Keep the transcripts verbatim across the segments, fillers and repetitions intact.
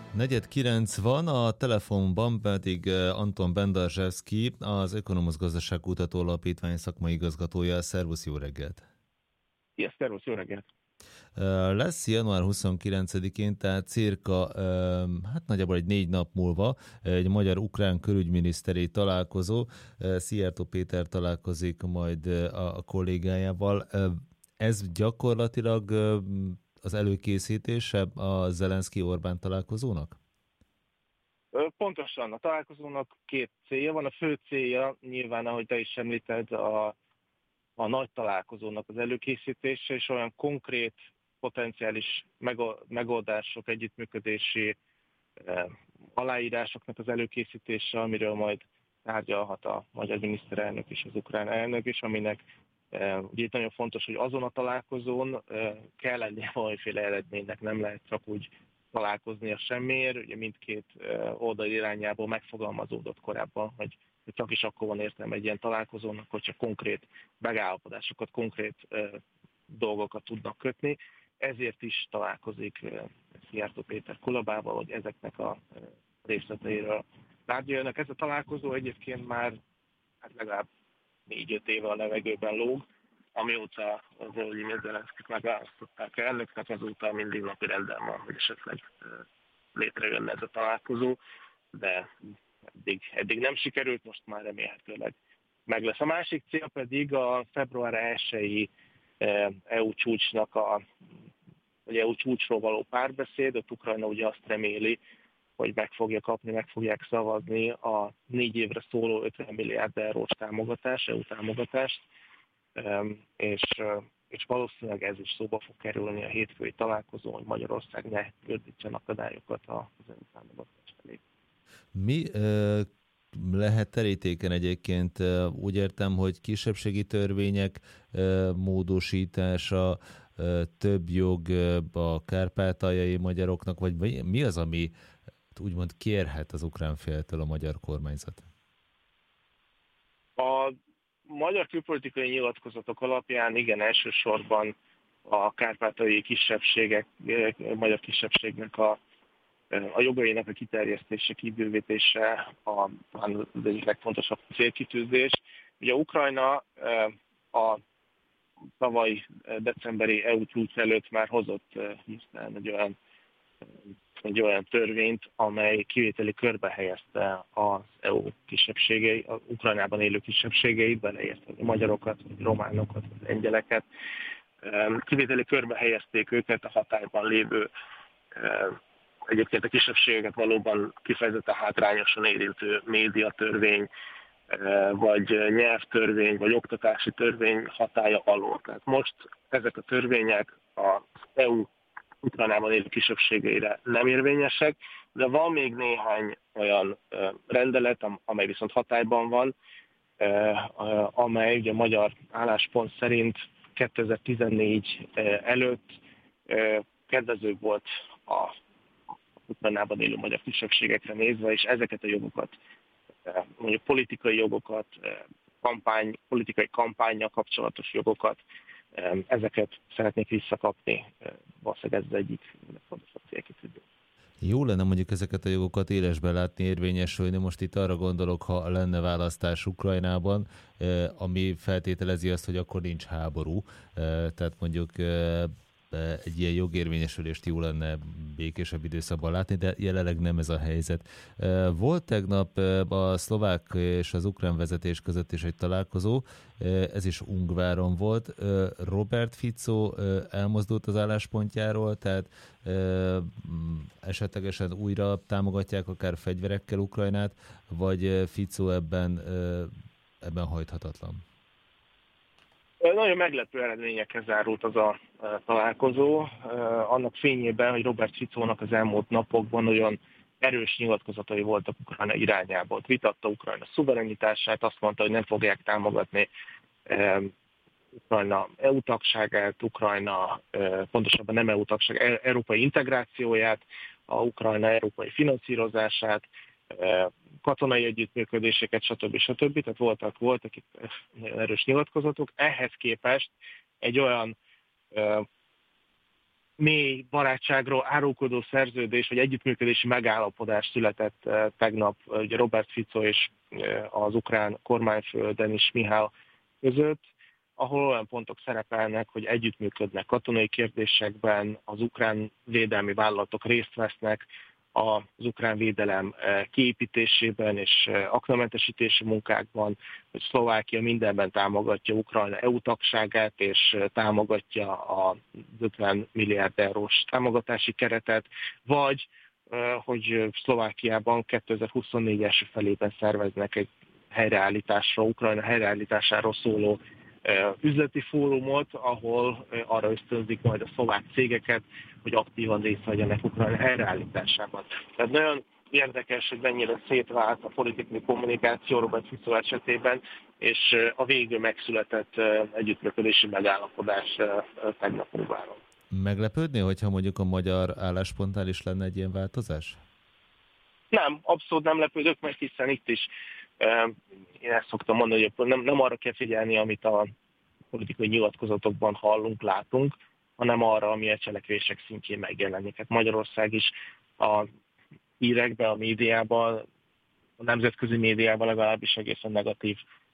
Negyed kilenc van, a telefonban pedig Anton Bendarzsevszky, az Ökonomusz Gazdaságkutató Alapítvány szakmai igazgatója. Szervusz, jó reggelt! Yes, szervusz, jó reggelt! Lesz január huszonkilencedikén, tehát cirka, hát nagyjából egy négy nap múlva egy magyar-ukrán külügyminiszteri találkozó. Szijjártó Péter találkozik majd a kollégájával. Ez gyakorlatilag az előkészítése a Zelenszky-Orbán találkozónak? Pontosan, a találkozónak két célja van. A fő célja nyilván, ahogy te is említed, a, a nagy találkozónak az előkészítése, és olyan konkrét, potenciális megoldások, együttműködési eh, aláírásoknak az előkészítése, amiről majd tárgyalhat a magyar miniszterelnök és az ukrán elnök is, aminek eh, ugye itt nagyon fontos, hogy azon a találkozón eh, kell lennie valamiféle eredménynek, nem lehet csak úgy találkozni a semmiért. Ugye mindkét oldal irányából megfogalmazódott korábban, hogy csak is akkor van értelme egy ilyen találkozónak, hogyha konkrét megállapodásokat, konkrét dolgokat tudnak kötni. Ezért is találkozik Szijjártó Péter Kulabával, hogy ezeknek a részleteiről tárgyaljanak. Ez a találkozó egyébként már hát legalább négy-öt éve a levegőben lóg, amióta Volodymyr Zelenszkyt megválasztották elnöknek, azóta mindig napi renden van, hogy esetleg létrejönne ez a találkozó, de eddig, eddig nem sikerült, most már remélhetőleg meg lesz. A másik cél pedig a február elsői é u csúcsnak a, vagy é u csúcsról való párbeszéd. Ott Ukrajna ugye azt reméli, hogy meg fogja kapni, meg fogják szavazni a négy évre szóló ötven milliárd eurós támogatás, é u támogatást, és, és valószínűleg ez is szóba fog kerülni a hétfői találkozón, hogy Magyarország ne gördítsen akadályokat az é u támogatás felé. Mi ö, lehet terítéken egyébként? Úgy értem, hogy kisebbségi törvények ö, módosítása, ö, több jog ö, a kárpátaljai magyaroknak, vagy mi az, ami úgymond kérhet az ukrán féltől a magyar kormányzat? A magyar külpolitikai nyilatkozatok alapján igen, elsősorban a kárpátaljai kisebbségek, magyar kisebbségnek a, a jogainak a kiterjesztése, kibővítése a, az egyik legfontosabb célkitűzés. Ugye Ukrajna a tavaly decemberi é u csúcs előtt már hozott hiszen egy olyan, egy olyan törvényt, amely kivételi körbe helyezte az é u kisebbségei, az Ukrajnában élő kisebbségeit, beleértve a magyarokat, a románokat, a lengyeleket. Kivételi körbe helyezték őket a hatályban lévő, egyébként a kisebbségeket valóban kifejezetten hátrányosan érintő médiatörvény, vagy nyelvtörvény, vagy oktatási törvény hatálya alól. Tehát most ezek a törvények az é u Ukrajnában élő kisebbségeire nem érvényesek, de van még néhány olyan rendelet, amely viszont hatályban van, amely ugye a magyar álláspont szerint kétezer-tizennégy előtt kedvezőbb volt a Ukrajnában élő magyar kisebbségekre nézve, és ezeket a jogokat, mondjuk politikai jogokat, kampány, politikai kampánnyal kapcsolatos jogokat, ezeket szeretnék visszakapni. Valószínűleg ez az egyik legfontosabb célkitűzés. Jó lenne mondjuk ezeket a jogokat élesben látni, érvényesülni. Most itt arra gondolok, ha lenne választás Ukrajnában, ami feltételezi azt, hogy akkor nincs háború. Tehát mondjuk egy ilyen jogérvényesülést jó lenne békésebb időszakban látni, de jelenleg nem ez a helyzet. Volt tegnap a szlovák és az ukrán vezetés között is egy találkozó, ez is Ungváron volt. Robert Fico elmozdult az álláspontjáról, tehát esetlegesen újra támogatják akár fegyverekkel Ukrajnát, vagy Fico ebben, ebben hajthatatlan? Nagyon meglepő eredményekhez zárult az a találkozó, annak fényében, hogy Robert Ficónak az elmúlt napokban olyan erős nyilatkozatai voltak Ukrajna irányából. Vitatta Ukrajna szuverenitását, azt mondta, hogy nem fogják támogatni Ukrajna é u tagságát, Ukrajna, pontosabban nem é u tagság, európai integrációját, a Ukrajna európai finanszírozását, katonai együttműködéseket, stb. stb. Tehát voltak, voltak itt erős nyilatkozatok. Ehhez képest egy olyan mély barátságról árulkodó szerződés, vagy együttműködési megállapodás született tegnap ugye Robert Fico és az ukrán kormányfő Denis Mihál között, ahol olyan pontok szerepelnek, hogy együttműködnek katonai kérdésekben, az ukrán védelmi vállalatok részt vesznek az ukrán védelem kiépítésében és aknamentesítési munkákban, hogy Szlovákia mindenben támogatja Ukrajna é u tagságát, és támogatja az ötven milliárd eurós támogatási keretet, vagy hogy Szlovákiában kétezer-huszonnégy első felében szerveznek egy helyreállításra, Ukrajna helyreállításáról szóló üzleti fórumot, ahol arra ösztönzik majd a szlovák cégeket, hogy aktívan részt vegyenek Ukrajna helyreállításában. Tehát nagyon érdekes, hogy mennyire szétvált a politikai kommunikáció Robert Fico esetében, és a végül megszületett együttműködési megállapodás tegnap próbálom. Meglepődni, hogyha mondjuk a magyar álláspontnál is lenne egy ilyen változás? Nem, abszolút nem lepődök, mert hiszen itt is én ezt szoktam mondani, hogy nem, nem arra kell figyelni, amit a politikai nyilatkozatokban hallunk, látunk, hanem arra, ami a cselekvések szintjén megjelenik. Hát Magyarország is a hírekben, a médiában, a nemzetközi médiában legalábbis egészen negatív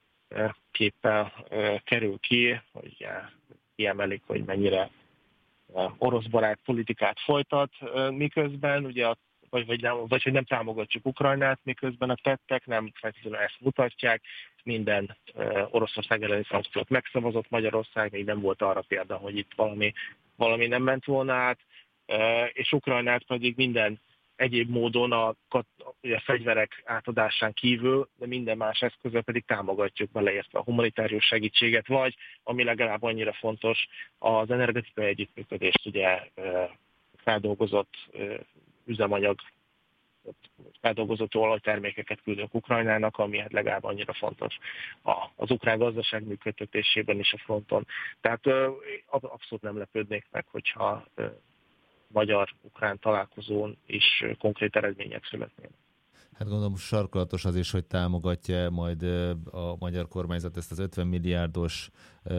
képpel kerül ki, hogy kiemelik, hogy mennyire oroszbarát politikát folytat, miközben ugye a Vagy, vagy, nem, vagy hogy nem támogatjuk Ukrajnát, miközben a tettek nem feltétlenül ezt mutatják. Minden uh, Oroszország elleni szankciót megszavazott Magyarország, még nem volt arra példa, hogy itt valami, valami nem ment volna át, uh, és Ukrajnát pedig minden egyéb módon a, a, a fegyverek átadásán kívül, de minden más eszközzel pedig támogatjuk, beleértve a humanitárius segítséget, vagy, ami legalább annyira fontos, az energetikai együttműködést, ugye uh, feldolgozott uh, üzemanyag, feldolgozott olajtermékeket küldünk Ukrajnának, ami hát legalább annyira fontos az ukrán gazdaság működtetésében is a fronton. Tehát abszolút nem lepődnék meg, hogyha magyar-ukrán találkozón is konkrét eredmények születnének. Hát gondolom sarkalatos az is, hogy támogatja majd a magyar kormányzat ezt az ötven milliárdos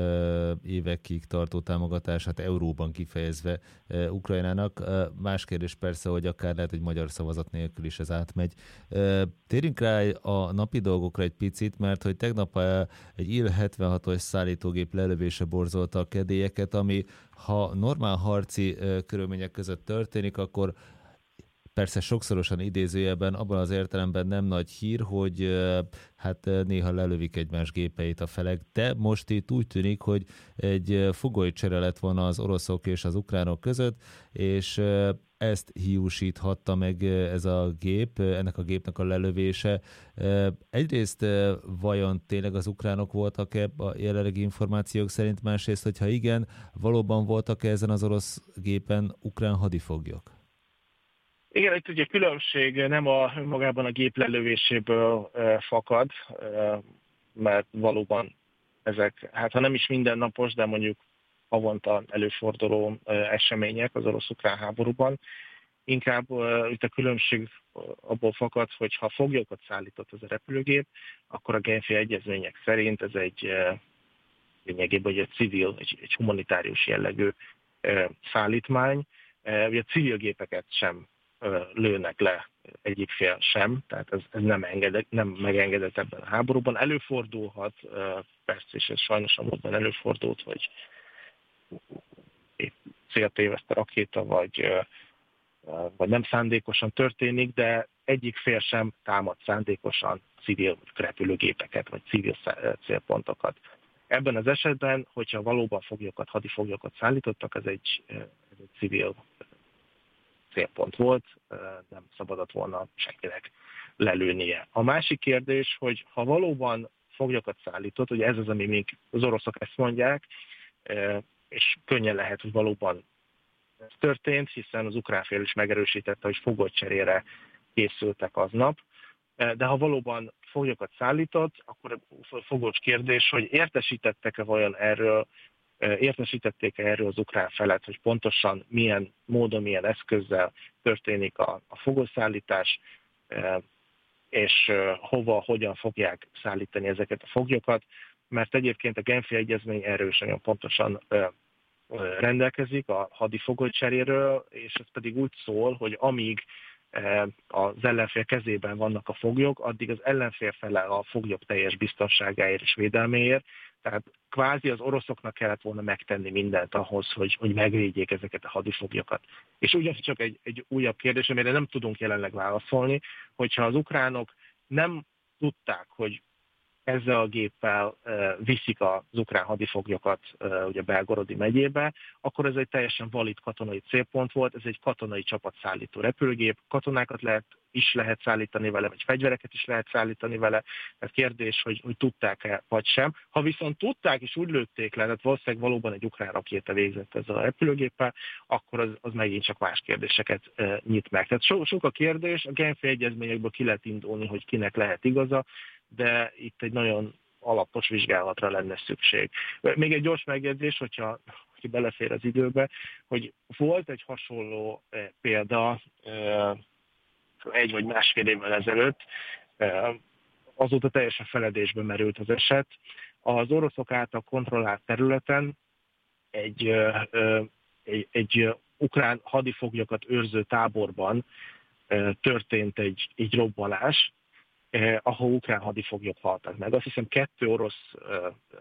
évekig tartó támogatását euróban kifejezve Ukrajnának. Más kérdés persze, hogy akár lehet, hogy magyar szavazat nélkül is ez átmegy. Térjünk rá a napi dolgokra egy picit, mert hogy tegnap egy I L hetvenhatos szállítógép lelövése borzolta a kedélyeket, ami ha normál harci körülmények között történik, akkor persze sokszorosan idézőjelben, abban az értelemben nem nagy hír, hogy hát néha lelövik egymás gépeit a felek, de most itt úgy tűnik, hogy egy fogolycsere lett volna az oroszok és az ukránok között, és ezt hiúsíthatta meg ez a gép, ennek a gépnek a lelövése. Egyrészt vajon tényleg az ukránok voltak-e a jelenlegi információk szerint, másrészt, hogyha igen, valóban voltak-e ezen az orosz gépen ukrán hadifoglyok? Igen, itt ugye különbség nem a magában a gép lelövéséből e, fakad, e, mert valóban ezek, hát ha nem is mindennapos, de mondjuk havonta előforduló e, események az orosz-ukrán háborúban. Inkább e, itt a különbség abból fakad, hogy ha foglyokat szállított ez a repülőgép, akkor a Genfi egyezmények szerint ez egy e, lényegében egy civil, egy, egy humanitárius jellegű e, szállítmány. E, ugye civil gépeket sem lőnek le egyik fél sem, tehát ez, ez nem, engedett, nem megengedett ebben a háborúban. Előfordulhat, persze, és ez sajnos a módban előfordult, hogy céltéveszt a rakéta, vagy, vagy nem szándékosan történik, de egyik fél sem támad szándékosan civil repülőgépeket, vagy civil célpontokat. Ebben az esetben, hogyha valóban foglyokat, hadifoglyokat szállítottak, ez egy, ez egy civil célpont volt, nem szabadott volna senkinek lelőnie. A másik kérdés, hogy ha valóban foglyokat szállított, ugye ez az, ami még az oroszok ezt mondják, és könnyen lehet, hogy valóban ez történt, hiszen az ukrán fél is megerősítette, hogy fogolycserére készültek aznap, de ha valóban foglyokat szállított, akkor fogós kérdés, hogy értesítettek-e vajon erről, értesítették-e erről az ukrán felet, hogy pontosan milyen módon, milyen eszközzel történik a, a fogolyszállítás, és hova, hogyan fogják szállítani ezeket a foglyokat, mert egyébként a Genfi egyezmény erről is nagyon pontosan rendelkezik a hadifogoly cseréről, és ez pedig úgy szól, hogy amíg az ellenfél kezében vannak a foglyok, addig az ellenfél felel a foglyok teljes biztonságáért és védelméért, tehát kvázi az oroszoknak kellett volna megtenni mindent ahhoz, hogy, hogy megvédjék ezeket a hadifoglyokat. És ugyancsak egy, egy újabb kérdés, amire nem tudunk jelenleg válaszolni, hogyha az ukránok nem tudták, hogy ezzel a géppel uh, viszik az ukrán hadifoglyokat uh, ugye Belgorodi megyébe, akkor ez egy teljesen valid katonai célpont volt, ez egy katonai csapatszállító repülőgép, katonákat lehet, is lehet szállítani vele, vagy fegyvereket is lehet szállítani vele, tehát kérdés, hogy, hogy tudták-e vagy sem. Ha viszont tudták és úgy lőtték le, tehát valószínűleg valóban egy ukrán rakéta végzett ezzel a repülőgéppel, akkor az, az megint csak más kérdéseket uh, nyit meg. Tehát so, sok a kérdés, a Genfi egyezményekből ki lehet indulni, hogy kinek lehet igaza, de itt egy nagyon alapos vizsgálatra lenne szükség. Még egy gyors megjegyzés, hogyha ki belefér az időbe, hogy volt egy hasonló példa egy vagy másfél évvel ezelőtt, azóta teljesen feledésbe merült az eset. Az oroszok által kontrollált területen egy, egy, egy ukrán hadifoglyokat őrző táborban történt egy, egy robbanás, Eh, ahol ukrán hadifoglyok haltak meg. Azt hiszem kettő orosz eh,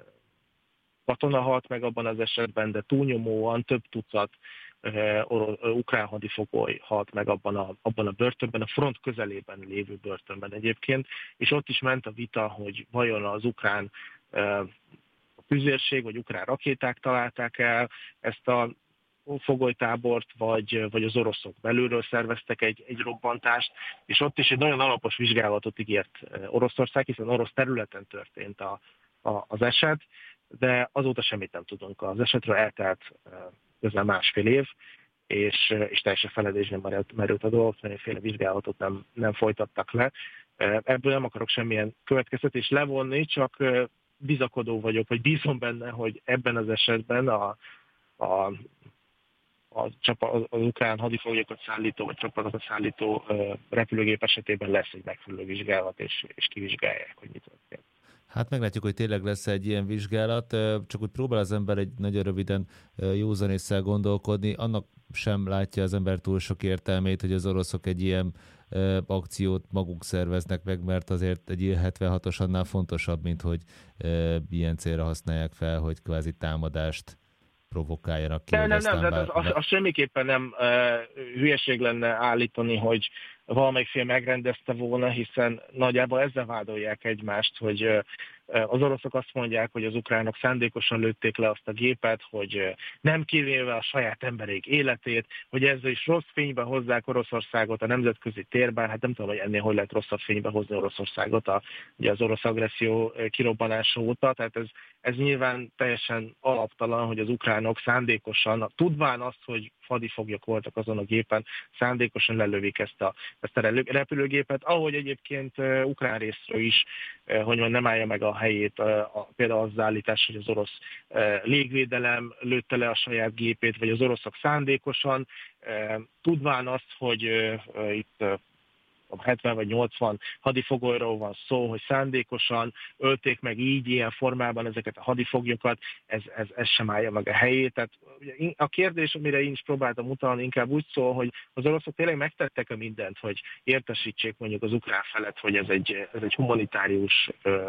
katona halt meg abban az esetben, de túlnyomóan több tucat eh, orosz, eh, ukrán hadifogoly halt meg abban a, abban a börtönben, a front közelében lévő börtönben egyébként, és ott is ment a vita, hogy vajon az ukrán eh, tüzérség vagy ukrán rakéták találták el ezt a fogolytábort, vagy, vagy az oroszok belülről szerveztek egy, egy robbantást, és ott is egy nagyon alapos vizsgálatot ígért Oroszország, hiszen orosz területen történt a, a, az eset, de azóta semmit nem tudunk az esetről, eltelt közel másfél év, és, és teljesen feledésben merült, merült a dolog, semmiféle vizsgálatot nem, nem folytattak le. Ebből nem akarok semmilyen következtetést levonni, csak bizakodó vagyok, vagy bízom benne, hogy ebben az esetben a, a Az, az, az ukrán hadifoglyokat szállító, vagy csapatokat szállító uh, repülőgép esetében lesz egy megfelelő vizsgálat, és, és kivizsgálják, hogy mit történt. Hát meglátjuk, hogy tényleg lesz egy ilyen vizsgálat, csak úgy próbál az ember egy nagyon röviden józanésszel gondolkodni, annak sem látja az ember túl sok értelmét, hogy az oroszok egy ilyen akciót maguk szerveznek meg, mert azért egy I hetvenhatos annál fontosabb, mint hogy ilyen célra használják fel, hogy kvázi támadást provokáljanak ki. Nem, nem, nem, bár... az, az, az semmiképpen nem uh, hülyeség lenne állítani, hogy valamelyik fél megrendezte volna, hiszen nagyjából ezzel vádolják egymást, hogy uh, az oroszok azt mondják, hogy az ukránok szándékosan lőtték le azt a gépet, hogy uh, nem kivéve a saját emberek életét, hogy ezzel is rossz fénybe hozzák Oroszországot a nemzetközi térben, hát nem tudom, hogy ennél hogy lehet rosszabb fénybe hozni Oroszországot a, ugye az orosz agresszió kirobbanása óta, tehát ez, ez nyilván teljesen alaptalan, hogy az ukránok szándékosan, tudván azt, hogy hadifoglyok voltak azon a gépen, szándékosan lelövik ezt a, ezt a repülőgépet, ahogy egyébként uh, ukrán részről is, uh, hogy van, nem állja meg a helyét, uh, a, például az állítás, hogy az orosz uh, légvédelem lőtte le a saját gépét, vagy az oroszok szándékosan, uh, tudván azt, hogy uh, uh, itt uh, hetven vagy nyolcvan hadifogolyról van szó, hogy szándékosan ölték meg így, ilyen formában ezeket a hadifoglyokat, ez, ez, ez sem állja meg a helyét. Tehát a kérdés, amire én is próbáltam utalni, inkább úgy szól, hogy az oroszok tényleg megtettek-e mindent, hogy értesítsék mondjuk az ukrán felet, hogy ez egy, ez egy humanitárius ö,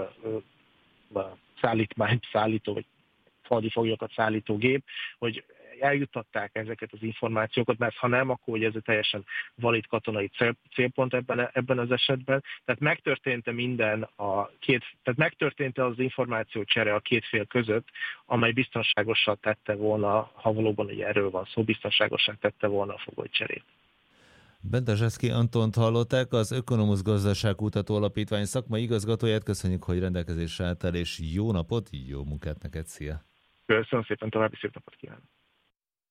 ö, szállítmányt szállító, vagy hadifoglyokat szállító gép, hogy eljuttatták ezeket az információkat, mert ha nem, akkor ugye ez egy teljesen valid katonai célpont ebben, ebben az esetben. Tehát megtörtént-e minden a két, tehát megtörtént-e az információcsere a két fél között, amely biztonságosá tette volna, ha valóban ugye erről van szó, biztonságosá tette volna a fogolycserét. Bendazseszki Antont hallották, az Ökonomusz Gazdaságkutató Alapítvány szakmai igazgatóját. Köszönjük, hogy rendelkezésre álltál, és jó napot, jó munkát neked, szia! Köszönöm szépen, további szép napot kívánok!